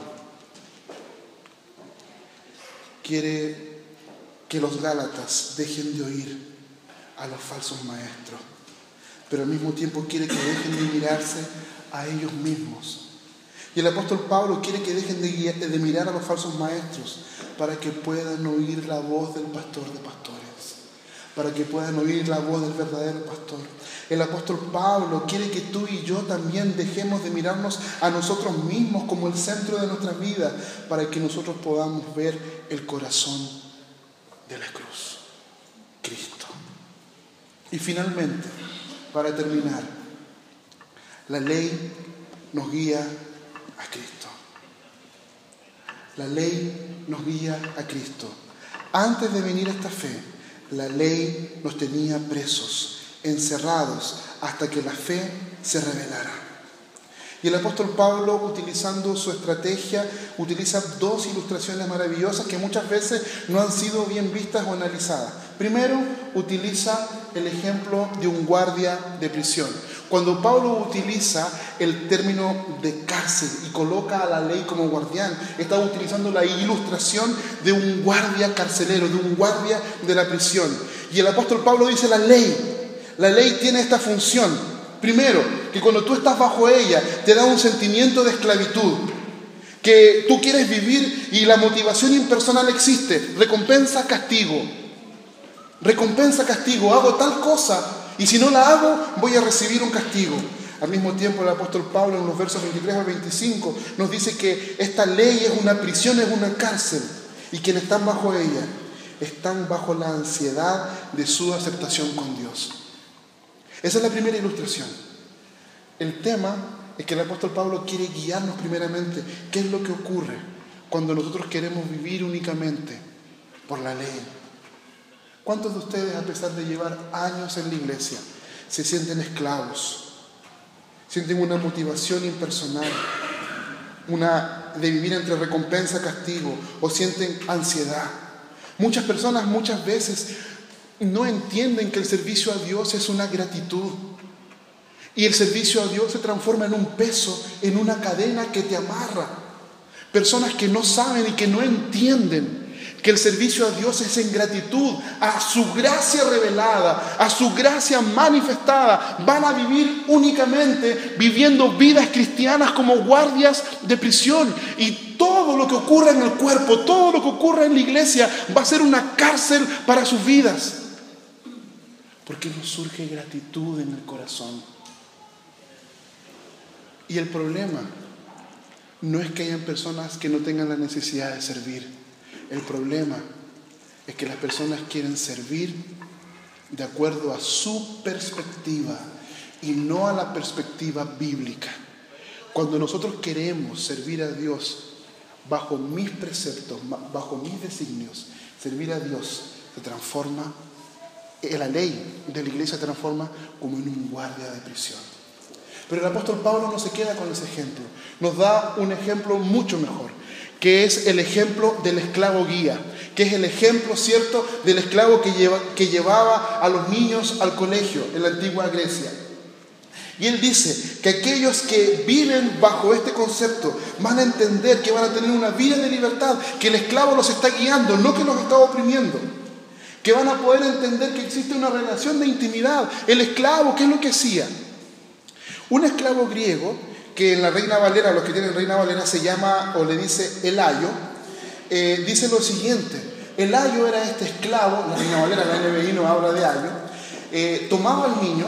quiere que los gálatas dejen de oír a los falsos maestros, pero al mismo tiempo quiere que dejen de mirarse a ellos mismos. Y el apóstol Pablo quiere que dejen de, guiar, de mirar a los falsos maestros para que puedan oír la voz del pastor de pastores, para que puedan oír la voz del verdadero pastor. El apóstol Pablo quiere que tú y yo también dejemos de mirarnos a nosotros mismos como el centro de nuestra vida, para que nosotros podamos ver el corazón de la cruz, Cristo. Y finalmente, para terminar, la ley nos guía a Cristo. La ley nos guía a Cristo. Antes de venir a esta fe, la ley nos tenía presos, encerrados, hasta que la fe se revelara. Y el apóstol Pablo, utilizando su estrategia, utiliza dos ilustraciones maravillosas que muchas veces no han sido bien vistas o analizadas. Primero, utiliza el ejemplo de un guardia de prisión. Cuando Pablo utiliza el término de cárcel y coloca a la ley como guardián, está utilizando la ilustración de un guardia carcelero, de un guardia de la prisión. Y el apóstol Pablo dice: la ley, la ley tiene esta función. Primero, que cuando tú estás bajo ella, te da un sentimiento de esclavitud, que tú quieres vivir y la motivación impersonal existe. Recompensa, castigo. Recompensa, castigo. Hago tal cosa y si no la hago, voy a recibir un castigo. Al mismo tiempo, el apóstol Pablo, en los versos veintitrés al veinticinco, nos dice que esta ley es una prisión, es una cárcel, y quienes están bajo ella están bajo la ansiedad de su aceptación con Dios. Esa es la primera ilustración. El tema es que el apóstol Pablo quiere guiarnos primeramente. ¿Qué es lo que ocurre cuando nosotros queremos vivir únicamente por la ley? ¿Cuántos de ustedes, a pesar de llevar años en la iglesia, se sienten esclavos? Sienten una motivación impersonal, una de vivir entre recompensa y castigo, o sienten ansiedad. Muchas personas muchas veces no entienden que el servicio a Dios es una gratitud. Y el servicio a Dios se transforma en un peso, en una cadena que te amarra. Personas que no saben y que no entienden que el servicio a Dios es en gratitud a su gracia revelada, a su gracia manifestada. Van a vivir únicamente viviendo vidas cristianas como guardias de prisión. Y todo lo que ocurra en el cuerpo, todo lo que ocurra en la iglesia va a ser una cárcel para sus vidas. Porque no surge gratitud en el corazón. Y el problema no es que hayan personas que no tengan la necesidad de servir. El problema es que las personas quieren servir de acuerdo a su perspectiva y no a la perspectiva bíblica. Cuando nosotros queremos servir a Dios bajo mis preceptos, bajo mis designios, servir a Dios se transforma, la ley de la iglesia se transforma como en un guardia de prisión. Pero el apóstol Pablo no se queda con ese ejemplo. Nos da un ejemplo mucho mejor, que es el ejemplo del esclavo guía, que es el ejemplo, ¿cierto?, del esclavo que, lleva, que llevaba a los niños al colegio en la antigua Grecia. Y él dice que aquellos que viven bajo este concepto van a entender que van a tener una vida de libertad, que el esclavo los está guiando, no que los está oprimiendo. Que van a poder entender que existe una relación de intimidad. El esclavo, ¿qué es lo que hacía? Un esclavo griego, que en la Reina Valera, los que tienen Reina Valera, se llama o le dice el ayo, eh, dice lo siguiente: el ayo era este esclavo, la Reina Valera, la N B I no habla de ayo, eh, tomaba al niño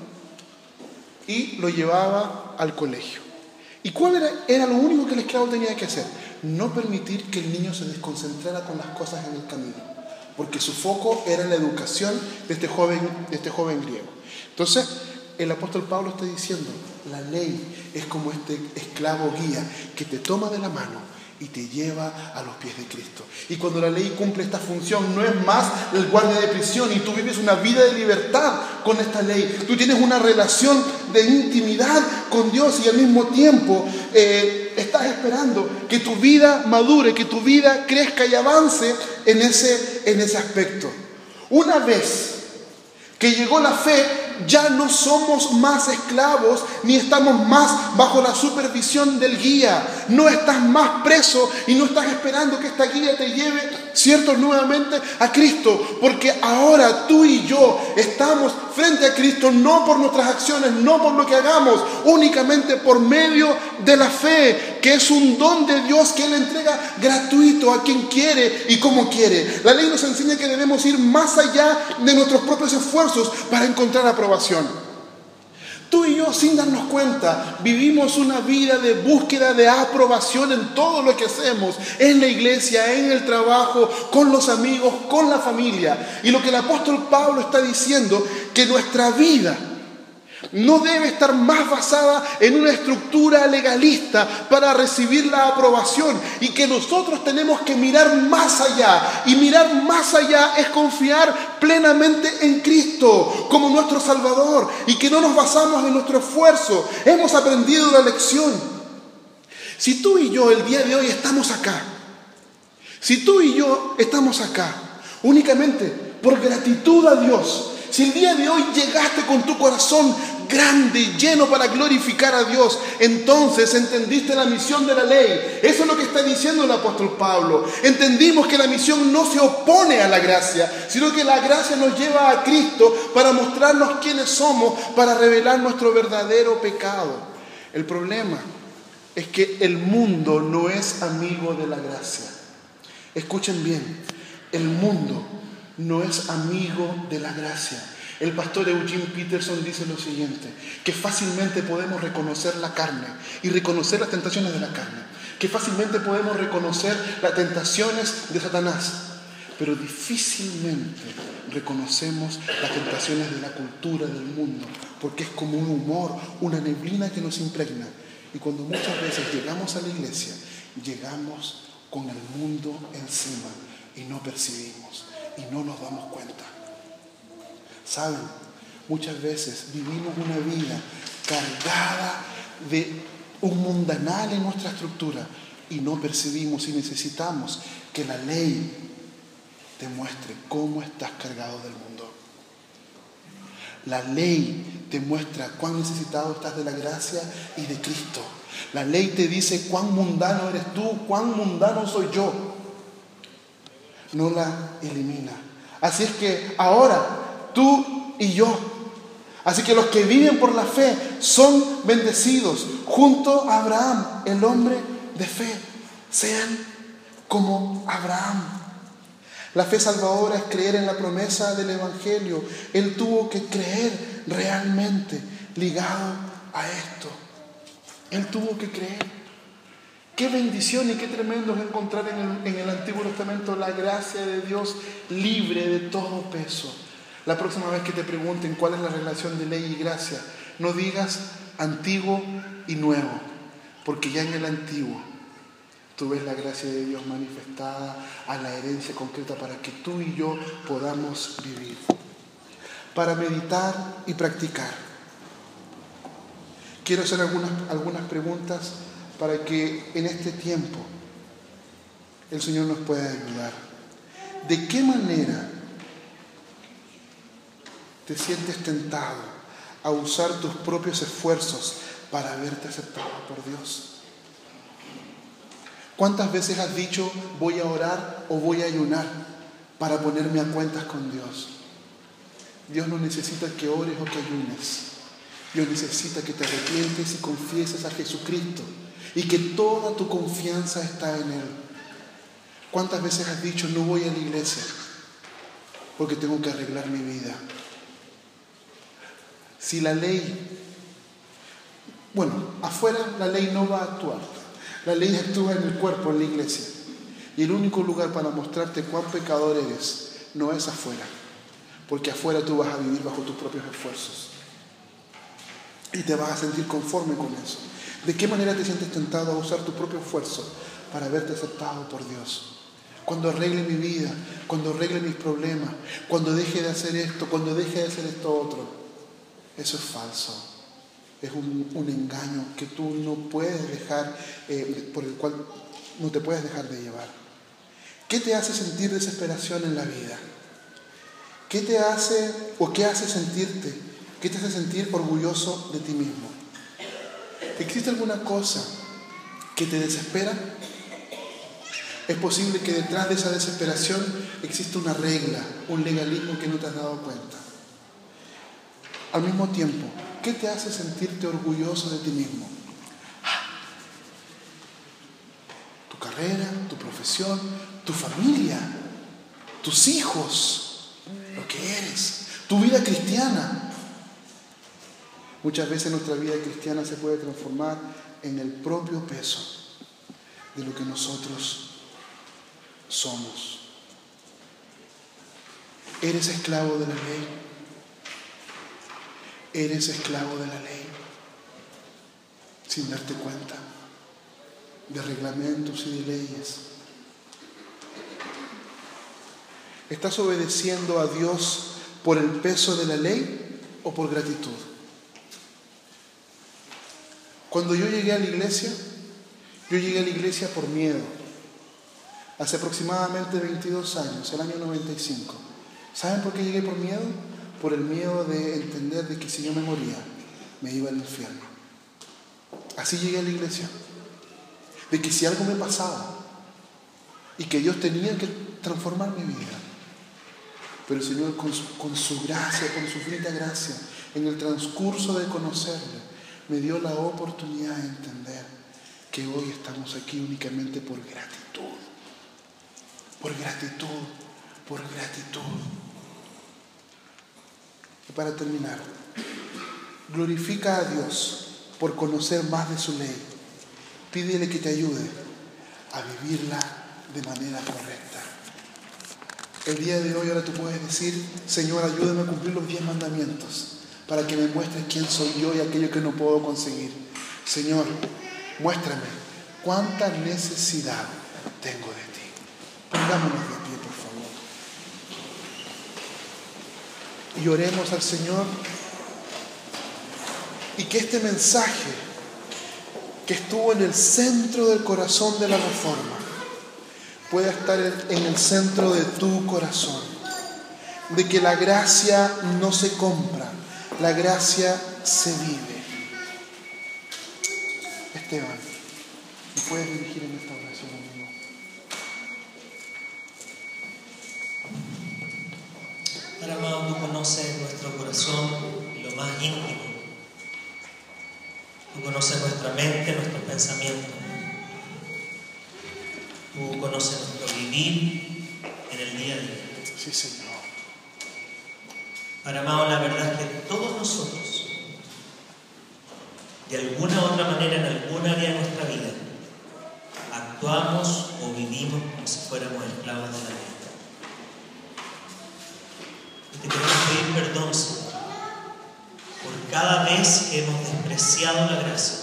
y lo llevaba al colegio. ¿Y cuál era, era lo único que el esclavo tenía que hacer? No permitir que el niño se desconcentrara con las cosas en el camino, porque su foco era la educación de este joven, de este joven griego. Entonces, el apóstol Pablo está diciendo, la ley es como este esclavo guía que te toma de la mano y y te lleva a los pies de Cristo. Y cuando la ley cumple esta función, no es más el guardia de prisión y tú vives una vida de libertad con esta ley. Tú tienes una relación de intimidad con Dios y al mismo tiempo eh, estás esperando que tu vida madure, que tu vida crezca y avance en ese, en ese aspecto. Una vez que llegó la fe, ya no somos más esclavos ni estamos más bajo la supervisión del guía. No estás más preso y no estás esperando que esta guía te lleve, cierto, nuevamente a Cristo. Porque ahora tú y yo estamos frente a Cristo no por nuestras acciones, no por lo que hagamos, únicamente por medio de la fe, que es un don de Dios que Él entrega gratuito a quien quiere y como quiere. La ley nos enseña que debemos ir más allá de nuestros propios esfuerzos para encontrar aprobación. Tú y yo, sin darnos cuenta, vivimos una vida de búsqueda de aprobación en todo lo que hacemos, en la iglesia, en el trabajo, con los amigos, con la familia. Y lo que el apóstol Pablo está diciendo, que nuestra vida no debe estar más basada en una estructura legalista para recibir la aprobación, y que nosotros tenemos que mirar más allá, y mirar más allá es confiar plenamente en Cristo como nuestro Salvador, y que no nos basamos en nuestro esfuerzo. Hemos aprendido la lección. Si tú y yo el día de hoy estamos acá, si tú y yo estamos acá únicamente por gratitud a Dios, si el día de hoy llegaste con tu corazón grande y lleno para glorificar a Dios, entonces entendiste la misión de la ley. Eso es lo que está diciendo el apóstol Pablo. Entendimos que la misión no se opone a la gracia, sino que la gracia nos lleva a Cristo para mostrarnos quiénes somos, para revelar nuestro verdadero pecado. El problema es que el mundo no es amigo de la gracia. Escuchen bien, el mundo no es amigo de la gracia. El pastor Eugene Peterson dice lo siguiente, que fácilmente podemos reconocer la carne y reconocer las tentaciones de la carne, que fácilmente podemos reconocer las tentaciones de Satanás, pero difícilmente reconocemos las tentaciones de la cultura del mundo, porque es como un humor, una neblina que nos impregna. Y cuando muchas veces llegamos a la iglesia, llegamos con el mundo encima y no percibimos y no nos damos cuenta. ¿Saben? Muchas veces vivimos una vida cargada de un mundanal en nuestra estructura y no percibimos, y necesitamos que la ley te muestre cómo estás cargado del mundo. La ley te muestra cuán necesitado estás de la gracia y de Cristo. La ley te dice cuán mundano eres tú, cuán mundano soy yo. No la elimina. Así es que ahora tú y yo, así que los que viven por la fe son bendecidos junto a Abraham, el hombre de fe. Sean como Abraham. La fe salvadora es creer en la promesa del Evangelio. Él tuvo que creer realmente ligado a esto. Él tuvo que creer. Qué bendición y qué tremendo es encontrar en el, en el Antiguo Testamento la gracia de Dios libre de todo peso. La próxima vez que te pregunten cuál es la relación de ley y gracia, no digas antiguo y nuevo, porque ya en el antiguo tú ves la gracia de Dios manifestada a la herencia concreta para que tú y yo podamos vivir. Para meditar y practicar, quiero hacer algunas, algunas preguntas para que en este tiempo el Señor nos pueda ayudar. ¿De qué manera te sientes tentado a usar tus propios esfuerzos para verte aceptado por Dios? ¿Cuántas veces has dicho voy a orar o voy a ayunar para ponerme a cuentas con Dios? Dios no necesita que ores o que ayunes. Dios necesita que te arrepientes y confieses a Jesucristo y que toda tu confianza está en Él. ¿Cuántas veces has dicho no voy a la iglesia porque tengo que arreglar mi vida? Si la ley, bueno, afuera la ley no va a actuar. La ley actúa en el cuerpo, en la iglesia. Y el único lugar para mostrarte cuán pecador eres no es afuera, porque afuera tú vas a vivir bajo tus propios esfuerzos y te vas a sentir conforme con eso. ¿De qué manera te sientes tentado a usar tu propio esfuerzo para verte aceptado por Dios. Cuando arregle mi vida, cuando arregle mis problemas, cuando deje de hacer esto, cuando deje de hacer esto otro. Eso es falso. Es un, un engaño que tú no puedes dejar, eh, por el cual no te puedes dejar de llevar. ¿Qué te hace sentir desesperación en la vida? ¿Qué te hace o qué hace sentirte? ¿Qué te hace sentir orgulloso de ti mismo? ¿Existe alguna cosa que te desespera? Es posible que detrás de esa desesperación exista una regla, un legalismo que no te has dado cuenta. Al mismo tiempo, ¿qué te hace sentirte orgulloso de ti mismo? Tu carrera, tu profesión, tu familia, tus hijos, lo que eres, tu vida cristiana. Muchas veces nuestra vida cristiana se puede transformar en el propio peso de lo que nosotros somos. ¿Eres esclavo de la ley? ¿Eres esclavo de la ley? Sin darte cuenta de reglamentos y de leyes. ¿Estás obedeciendo a Dios por el peso de la ley o por gratitud? Cuando yo llegué a la iglesia, yo llegué a la iglesia por miedo. Hace aproximadamente veintidós años, el año noventa y cinco. ¿Saben por qué llegué por miedo? Por el miedo de entender de que si yo me moría, me iba al infierno. Así llegué a la iglesia. De que si algo me pasaba y que Dios tenía que transformar mi vida. Pero el Señor con su, con su gracia, con su infinita gracia, en el transcurso de conocerle, me dio la oportunidad de entender que hoy estamos aquí únicamente por gratitud. Por gratitud, por gratitud. Y para terminar, glorifica a Dios por conocer más de su ley. Pídele que te ayude a vivirla de manera correcta. El día de hoy ahora tú puedes decir: Señor, ayúdame a cumplir los diez mandamientos para que me muestres quién soy yo y aquello que no puedo conseguir. Señor, muéstrame cuánta necesidad tengo de ti. Pongámonos de pie, por favor. Y oremos al Señor. Y que este mensaje que estuvo en el centro del corazón de la Reforma pueda estar en el centro de tu corazón. De que la gracia no se compra, la gracia se vive. Esteban, ¿me puedes dirigir en esta oración, amigo? Padre amado, tú conoces nuestro corazón, lo más íntimo. Tú conoces nuestra mente, nuestros pensamientos. Tú conoces nuestro vivir en el día a día. Sí, Señor. Padre amado, la verdad es que todos nosotros, de alguna u otra manera, en alguna área de nuestra vida, actuamos o vivimos como si fuéramos esclavos de la ley. Y te queremos pedir perdón, Señor, por cada vez que hemos despreciado la gracia,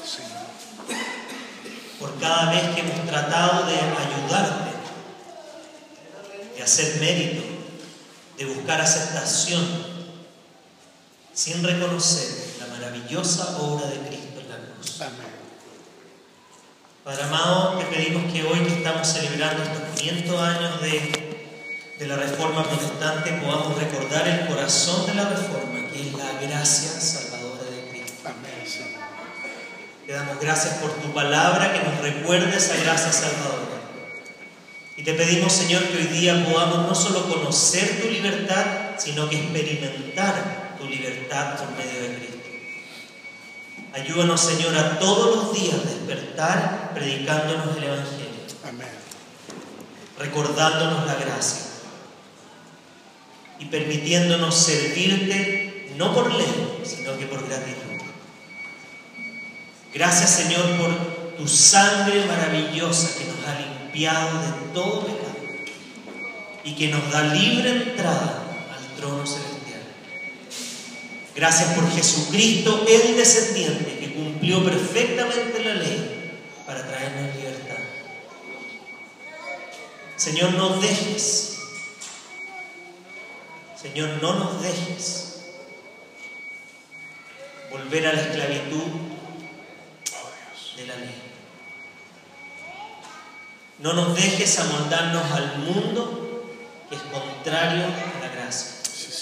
por cada vez que hemos tratado de ayudarte, de hacer mérito, de buscar aceptación, sin reconocer la maravillosa obra de Cristo en la cruz. Amén. Padre amado, te pedimos que hoy que estamos celebrando estos quinientos años de, de la Reforma Protestante, podamos recordar el corazón de la Reforma, que es la gracia salvadora de Cristo. Amén, Señor. Te damos gracias por tu palabra que nos recuerda esa gracia salvadora. Y te pedimos, Señor, que hoy día podamos no solo conocer tu libertad, sino que experimentar tu libertad por medio de Cristo. Ayúdanos, Señor, a todos los días despertar predicándonos el Evangelio. Amén. Recordándonos la gracia. Y permitiéndonos servirte no por ley, sino que por gratitud. Gracias, Señor, por tu sangre maravillosa que nos ha limpiado de todo pecado y que nos da libre entrada al trono celestial. Gracias por Jesucristo, el descendiente, que cumplió perfectamente la ley para traernos libertad. Señor, no dejes, Señor, no nos dejes volver a la esclavitud de la ley. No nos dejes amoldarnos al mundo que es contrario a la gracia.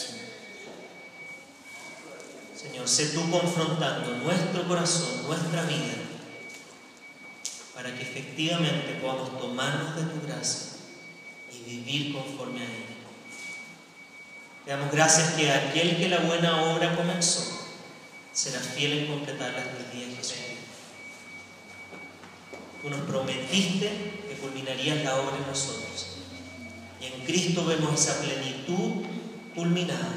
Señor, sé tú confrontando nuestro corazón, nuestra vida, para que efectivamente podamos tomarnos de tu gracia y vivir conforme a ella. Te damos gracias que aquel que la buena obra comenzó será fiel en completarla hasta el día de Jesucristo. Tú nos prometiste que culminarías la obra en nosotros. Y en Cristo vemos esa plenitud culminada,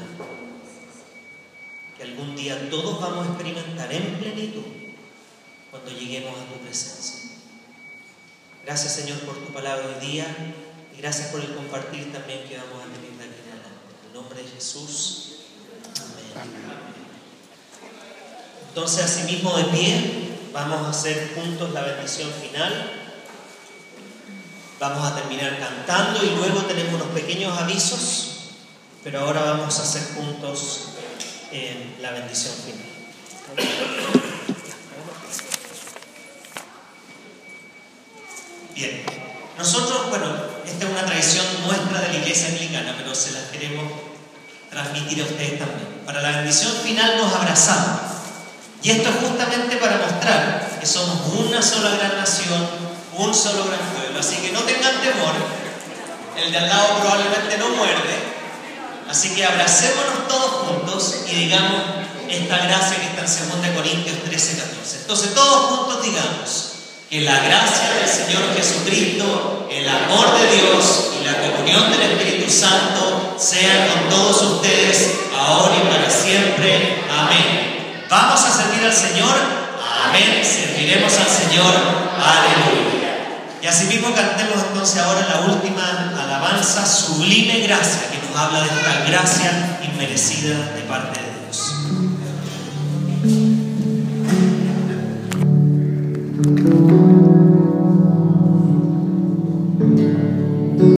que algún día todos vamos a experimentar en plenitud cuando lleguemos a tu presencia. Gracias, Señor, por tu palabra hoy día y gracias por el compartir también que vamos a tener de aquí en adelante. En el nombre de Jesús. Amén. Amén. Entonces, asimismo de pie, vamos a hacer juntos la bendición final. Vamos a terminar cantando y luego tenemos unos pequeños avisos, pero ahora vamos a hacer juntos eh, la bendición final. Bien, nosotros, bueno, esta es una tradición nuestra de la Iglesia Anglicana, pero se la queremos transmitir a ustedes también. Para la bendición final nos abrazamos. Y esto es justamente para mostrar que somos una sola gran nación, un solo gran pueblo. Así que no tengan temor, el de al lado probablemente no muerde. Así que abracémonos todos juntos y digamos esta gracia que está en segunda Corintios trece, catorce. Entonces todos juntos digamos que la gracia del Señor Jesucristo, el amor de Dios y la comunión del Espíritu Santo sean con todos ustedes ahora y para siempre. Amén. Vamos a servir al Señor. Amén. Serviremos al Señor. Aleluya. Y asimismo cantemos entonces ahora la última alabanza, Sublime Gracia, que nos habla de esta gracia inmerecida de parte de Dios.